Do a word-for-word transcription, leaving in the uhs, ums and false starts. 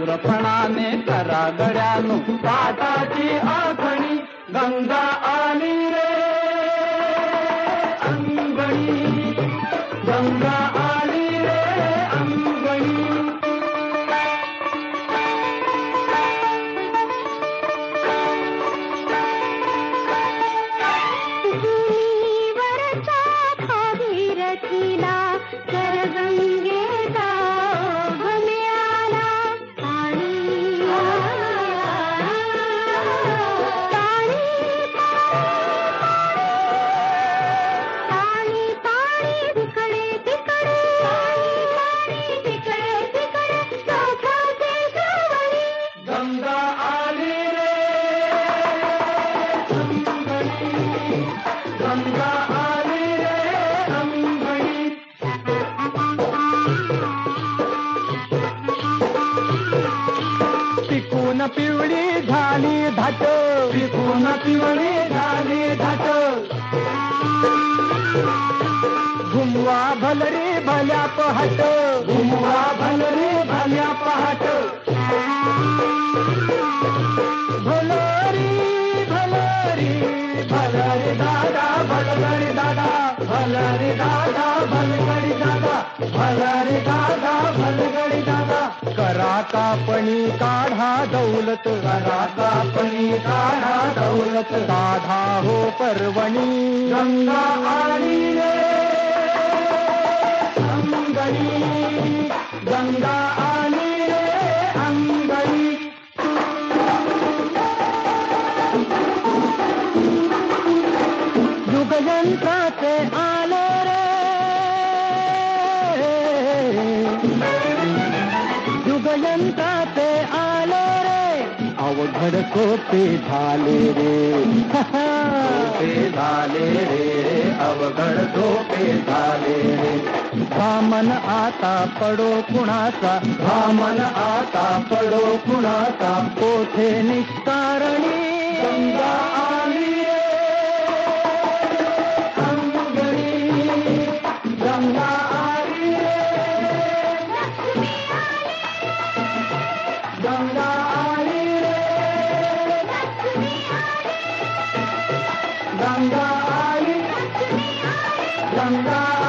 चतुरपणाने करा गड्यानो ताटाची आखणी गंगा आली रे अंगणी गंगा आली रे अंगणी पिकून पिवळी झाली धाट पिकून पिवळी झाली धाट घुमवा भलरी भल्या पहाट घुमवा भलरी भल्या पहाट भलरी भलरी भलरी दादा भलगडी दादा भलरी दादा भलगडी दादा भलरी दादा भलगडी दादा करा कापणी काढा दौलत करा कापणी काढा दौलत साधा हो पर्वणी गंगा आली रे अंगणी गंगा आली रे अंगणी युगयंत्राचे आले रे युगयंत्राचे आले रे अवघड सोपे झाले रे सोपे झाले रे अवघड सोपे झाले रे भामन आता पडो कुणाचा भामन आता पडो कुणाचा कोठे निष्कारणी गंगा आली अंगणी गंगा आली गंगा आली गंगा आली गंगा